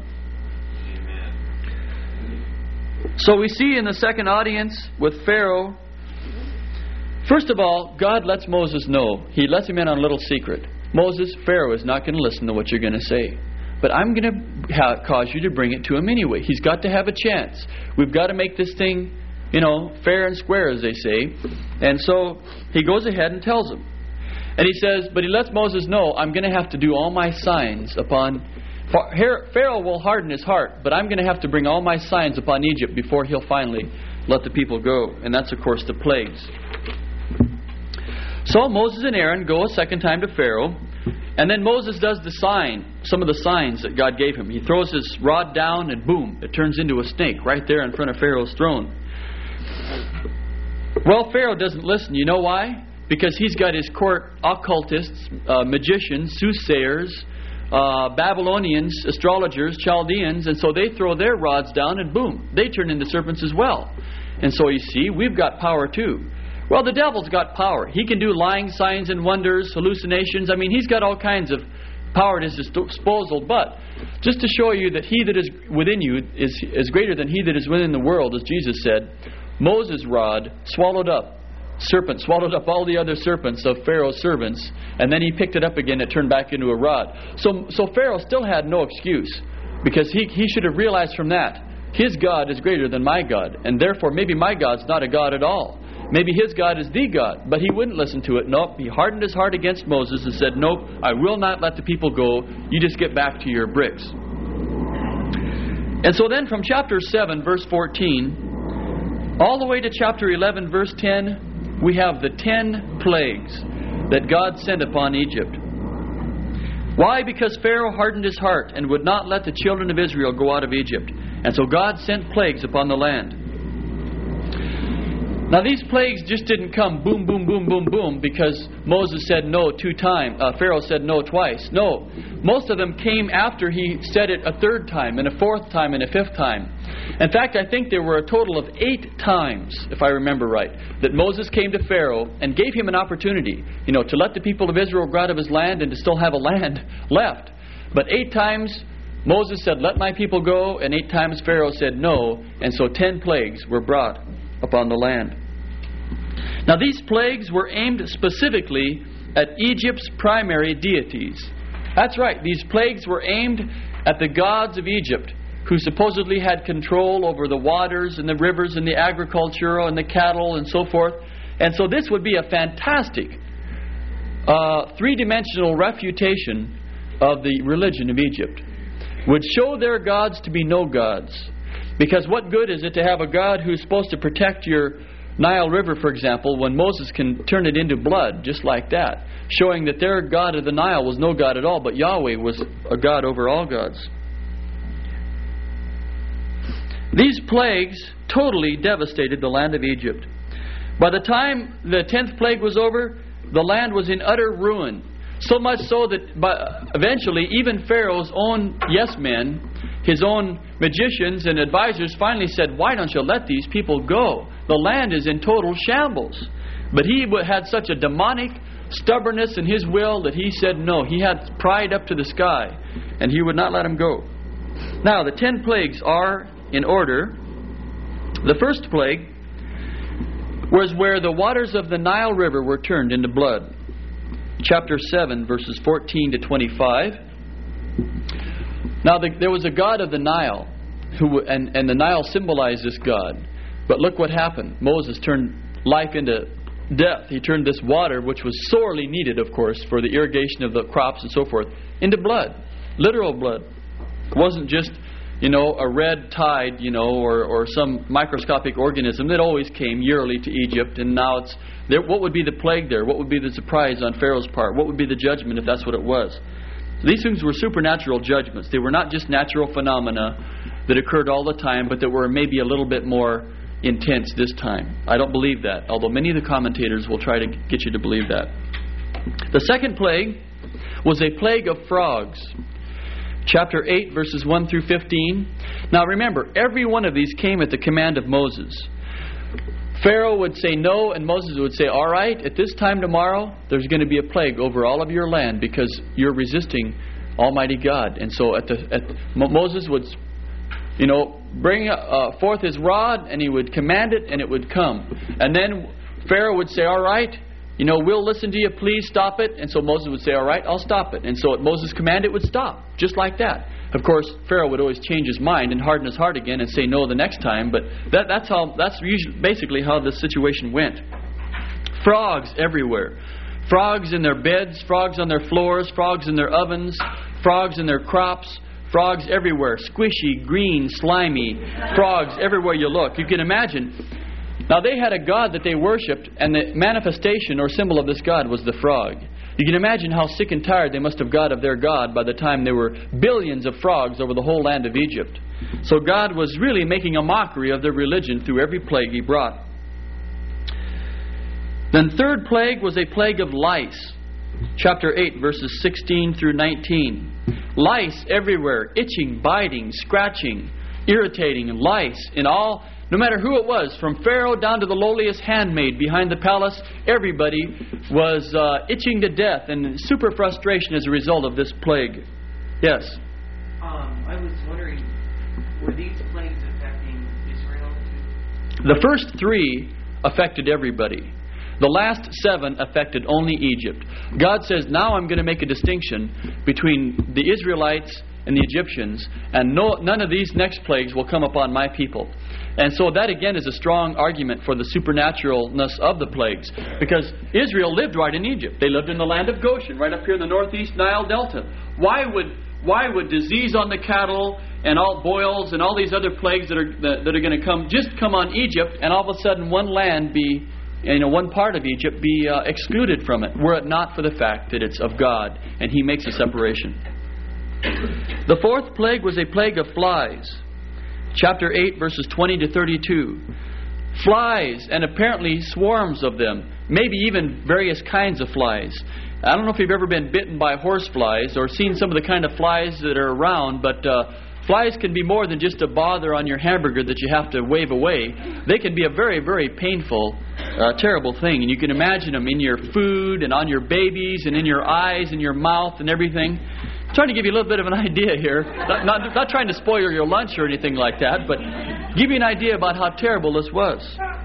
So we see in the second audience with Pharaoh, first of all, God lets Moses know. He lets him in on a little secret. Moses, Pharaoh is not going to listen to what you're going to say. But I'm going to cause you to bring it to him anyway. He's got to have a chance. We've got to make this thing, fair and square, as they say. And so he goes ahead and tells him. And he says, but he lets Moses know, I'm going to have to do all my signs upon... Pharaoh will harden his heart, but I'm going to have to bring all my signs upon Egypt before he'll finally let the people go. And that's, of course, the plagues. So Moses and Aaron go a second time to Pharaoh. And then Moses does some of the signs that God gave him. He throws his rod down and boom, it turns into a snake right there in front of Pharaoh's throne. Well, Pharaoh doesn't listen. You know why? Because he's got his court occultists, magicians, soothsayers, Babylonians, astrologers, Chaldeans, and so they throw their rods down and boom, they turn into serpents as well. And so you see, we've got power too. Well, the devil's got power. He can do lying signs and wonders, hallucinations. I mean, he's got all kinds of power at his disposal. But just to show you that he that is within you is greater than he that is within the world, as Jesus said, Moses' rod swallowed up all the other serpents of Pharaoh's servants, and then he picked it up again. It turned back into a rod. So Pharaoh still had no excuse, because he should have realized from that, his God is greater than my God, and therefore maybe my God's not a God at all. Maybe his God is the God, but he wouldn't listen to it. Nope, he hardened his heart against Moses and said, nope, I will not let the people go. You just get back to your bricks. And so then from chapter 7, verse 14, all the way to chapter 11, verse 10, we have the 10 plagues that God sent upon Egypt. Why? Because Pharaoh hardened his heart and would not let the children of Israel go out of Egypt. And so God sent plagues upon the land. Now these plagues just didn't come boom, boom, boom, boom, boom because Moses said no 2 times. Pharaoh said no twice. No. Most of them came after he said it a 3rd time and a 4th time and a 5th time. In fact, I think there were a total of 8 times, if I remember right, that Moses came to Pharaoh and gave him an opportunity, to let the people of Israel go out of his land and to still have a land left. But 8 times Moses said, let my people go, and 8 times Pharaoh said no, and so 10 plagues were brought upon the land. Now these plagues were aimed specifically at Egypt's primary deities. That's right, these plagues were aimed at the gods of Egypt, who supposedly had control over the waters and the rivers and the agriculture and the cattle and so forth. And so this would be a fantastic 3-dimensional refutation of the religion of Egypt. Would show their gods to be no gods. Because what good is it to have a God who's supposed to protect your Nile River, for example, when Moses can turn it into blood, just like that, showing that their God of the Nile was no God at all, but Yahweh was a God over all gods. These plagues totally devastated the land of Egypt. By the time the 10th plague was over, the land was in utter ruin. So much so that eventually even Pharaoh's own yes men, his own magicians and advisors finally said, why don't you let these people go? The land is in total shambles. But he had such a demonic stubbornness in his will that he said no. He had pride up to the sky, and he would not let them go. Now, the 10 plagues are in order. The first plague was where the waters of the Nile River were turned into blood. Chapter 7, verses 14 to 25. Now, there was a god of the Nile, and the Nile symbolized this god. But look what happened. Moses turned life into death. He turned this water, which was sorely needed, of course, for the irrigation of the crops and so forth, into blood. Literal blood. It wasn't just, a red tide, or some microscopic organism that always came yearly to Egypt, and now it's there. What would be the plague there? What would be the surprise on Pharaoh's part? What would be the judgment if that's what it was? These things were supernatural judgments. They were not just natural phenomena that occurred all the time, but that were maybe a little bit more intense this time. I don't believe that, although many of the commentators will try to get you to believe that. The second plague was a plague of frogs. Chapter 8, verses 1 through 15. Now remember, every one of these came at the command of Moses. Pharaoh would say no, and Moses would say, all right, at this time tomorrow, there's going to be a plague over all of your land because you're resisting Almighty God. And so Moses would, bring forth his rod, and he would command it, and it would come. And then Pharaoh would say, all right, we'll listen to you, please stop it. And so Moses would say, all right, I'll stop it. And so at Moses' command, it would stop, just like that. Of course, Pharaoh would always change his mind and harden his heart again and say no the next time. But that's usually basically how the situation went. Frogs everywhere. Frogs in their beds, frogs on their floors, frogs in their ovens, frogs in their crops, frogs everywhere. Squishy, green, slimy, frogs everywhere you look. You can imagine. Now they had a god that they worshipped, and the manifestation or symbol of this god was the frog. You can imagine how sick and tired they must have got of their god by the time there were billions of frogs over the whole land of Egypt. So God was really making a mockery of their religion through every plague He brought. Then third plague was a plague of lice. Chapter 8, verses 16 through 19. Lice everywhere, itching, biting, scratching, irritating, lice in all, no matter who it was, from Pharaoh down to the lowliest handmaid behind the palace, everybody was itching to death and super frustration as a result of this plague. Yes? I was wondering, were these plagues affecting Israel too? The first 3 affected everybody. The last 7 affected only Egypt. God says, now I'm going to make a distinction between the Israelites and the Egyptians, and none of these next plagues will come upon my people. And so that again is a strong argument for the supernaturalness of the plagues, because Israel lived right in Egypt. They lived in the land of Goshen, right up here in the northeast Nile Delta. Why would disease on the cattle and all boils and all these other plagues that are going to come on Egypt, and all of a sudden one land be, one part of Egypt be excluded from it, were it not for the fact that it's of God, and He makes a separation. The fourth plague was a plague of flies. Chapter 8, verses 20 to 32. Flies, and apparently swarms of them, maybe even various kinds of flies. I don't know if you've ever been bitten by horse flies or seen some of the kind of flies that are around, but flies can be more than just a bother on your hamburger that you have to wave away. They can be a very, very painful, terrible thing. And you can imagine them in your food and on your babies and in your eyes and your mouth and everything. I'm trying to give you a little bit of an idea here. Not trying to spoil your lunch or anything like that, but give you an idea about how terrible this was.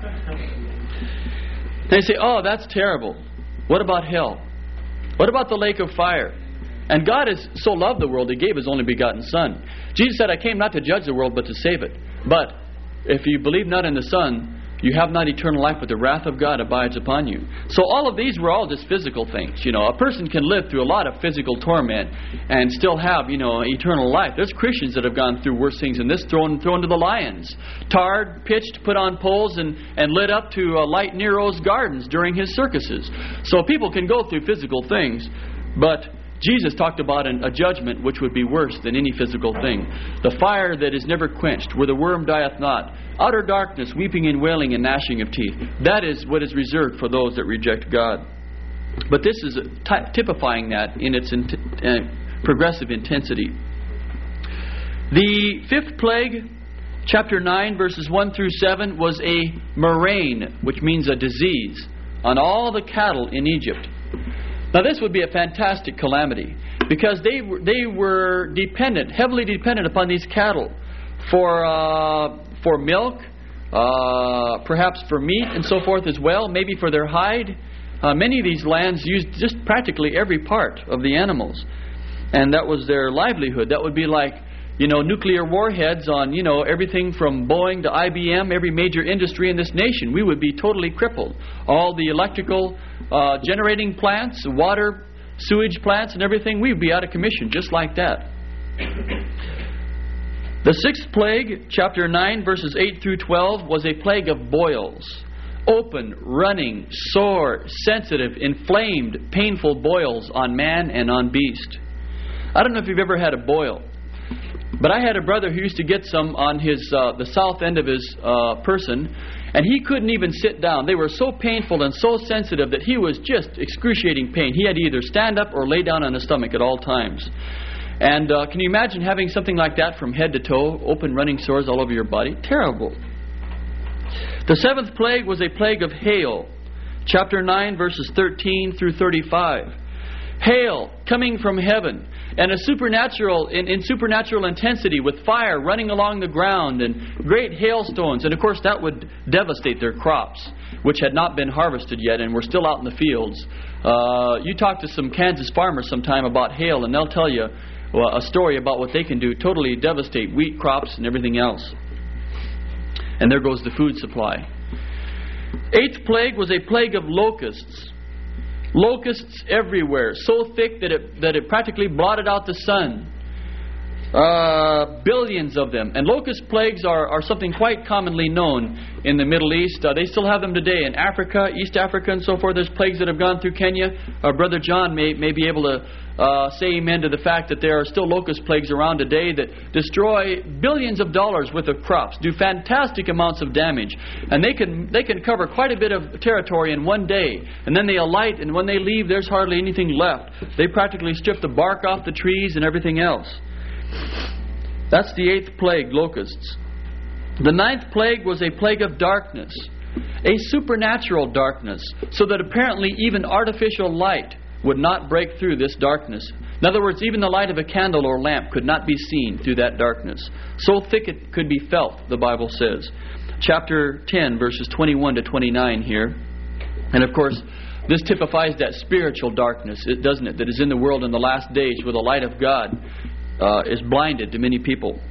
They say, oh, that's terrible. What about hell? What about the lake of fire? And God has so loved the world, He gave His only begotten Son. Jesus said, I came not to judge the world, but to save it. But if you believe not in the Son, you have not eternal life, but the wrath of God abides upon you. So all of these were all just physical things. A person can live through a lot of physical torment and still have, eternal life. There's Christians that have gone through worse things than this, thrown to the lions, tarred, pitched, put on poles, and lit up to light Nero's gardens during his circuses. So people can go through physical things, but Jesus talked about a judgment which would be worse than any physical thing. The fire that is never quenched, where the worm dieth not. Utter darkness, weeping and wailing and gnashing of teeth. That is what is reserved for those that reject God. But this is typifying that in its progressive intensity. The fifth plague, chapter 9, verses 1 through 7, was a murrain, which means a disease, on all the cattle in Egypt. Now this would be a fantastic calamity, because they were dependent, heavily dependent upon these cattle for milk, perhaps for meat and so forth as well, maybe for their hide. Many of these lands used just practically every part of the animals, and that was their livelihood. That would be like, nuclear warheads on, everything from Boeing to IBM, every major industry in this nation. We would be totally crippled. All the electrical generating plants, water, sewage plants and everything, we would be out of commission just like that. The sixth plague, chapter 9, verses 8 through 12, was a plague of boils. Open, running, sore, sensitive, inflamed, painful boils on man and on beast. I don't know if you've ever had a boil, but I had a brother who used to get some on the south end of his person, and he couldn't even sit down. They were so painful and so sensitive that he was just excruciating pain. He had to either stand up or lay down on his stomach at all times. And can you imagine having something like that from head to toe, open running sores all over your body? Terrible. The seventh plague was a plague of hail. Chapter 9, verses 13 through 35. hail coming from heaven, and a supernatural in supernatural intensity with fire running along the ground and great hailstones. And of course that would devastate their crops, which had not been harvested yet and were still out in the fields. You talk to some Kansas farmers sometime about hail, and they'll tell you a story about what they can do, totally devastate wheat crops and everything else. And there goes the food supply. 8th plague was a plague of locusts. Locusts everywhere, so thick that it practically blotted out the sun. Billions of them. And locust plagues are something quite commonly known in the Middle East. They still have them today in Africa, East Africa and so forth. There's plagues that have gone through Kenya. Our Brother John may be able to say amen to the fact that there are still locust plagues around today that destroy billions of dollars worth of crops, do fantastic amounts of damage, and they can cover quite a bit of territory in one day, and then they alight, and when they leave there's hardly anything left. They practically strip the bark off the trees and everything else. That's the 8th plague, locusts. The 9th plague was a plague of darkness, a supernatural darkness, so that apparently even artificial light would not break through this darkness. In other words, even the light of a candle or lamp could not be seen through that darkness. So thick it could be felt, the Bible says. Chapter 10, verses 21 to 29 here. And of course, this typifies that spiritual darkness, doesn't it, that is in the world in the last days, where the light of God is blinded to many people.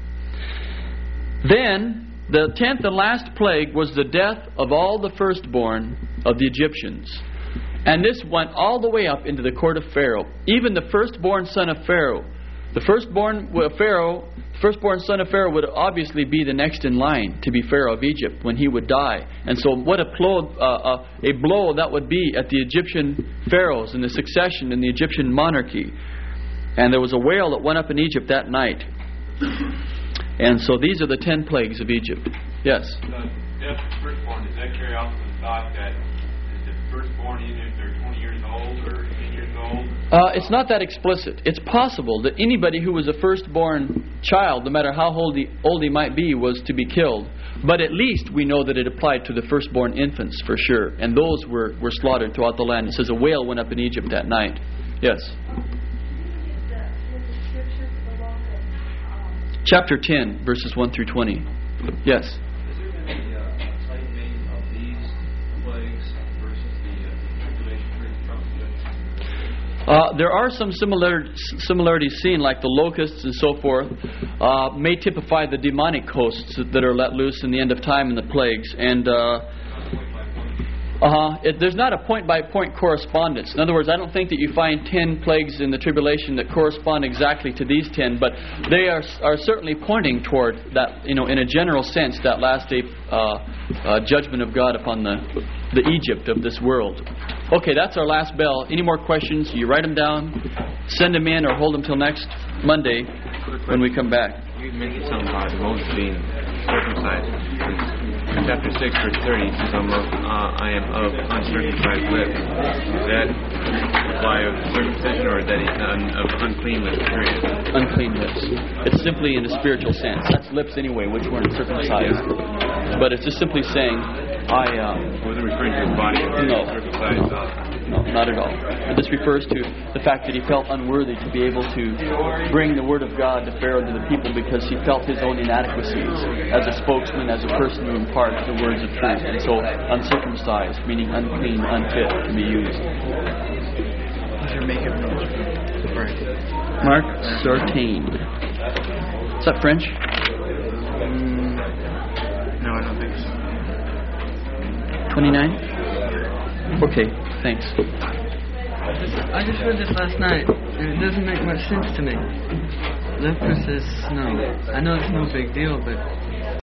Then, the 10th and last plague was the death of all the firstborn of the Egyptians. And this went all the way up into the court of Pharaoh. Even the firstborn son of Pharaoh. The firstborn son of Pharaoh would obviously be the next in line to be Pharaoh of Egypt when he would die. And so what a blow that would be at the Egyptian pharaohs and the succession in the Egyptian monarchy. And there was a wail that went up in Egypt that night. And so these are the 10 plagues of Egypt. Yes? The death of the firstborn, does that carry off the thought that the firstborn, even if they're 20 years old or 10 years old? It's not that explicit. It's possible that anybody who was a firstborn child, no matter how old he might be, was to be killed. But at least we know that it applied to the firstborn infants for sure. And those were slaughtered throughout the land. It says a wail went up in Egypt that night. Yes? Chapter 10, verses 1 through 20. Yes? Has there been a slight name of these plagues versus the tribulation period tribulation? There are some similarities seen, like the locusts and so forth, may typify the demonic hosts that are let loose in the end of time and the plagues. And there's not a point-by-point correspondence. In other words, I don't think that you find 10 plagues in the tribulation that correspond exactly to these 10, but they are certainly pointing toward that, in a general sense, that last day judgment of God upon the Egypt of this world. Okay, that's our last bell. Any more questions? You write them down, send them in, or hold them till next Monday when we come back. You make it sound odd, Moses being circumcised. Chapter 6, verse 30 says, I am of uncircumcised lips. Does that imply of circumcision, or that he's of unclean lips, period? Unclean lips. It's simply in a spiritual sense. That's lips anyway, which weren't circumcised. But it's just simply saying, wasn't referring to his body as circumcised. No, not at all. This refers to the fact that he felt unworthy to be able to bring the Word of God to Pharaoh to the people, because he felt his own inadequacies as a spokesman, as a person who imparts the words of truth. And so uncircumcised, meaning unclean, unfit to be used. What's your makeup notes? Right. Mark Sartain. Is that French? No, I don't think so. 29? Okay, thanks. I just read this last night, and it doesn't make much sense to me. Leprosy is snow. I know it's no big deal, but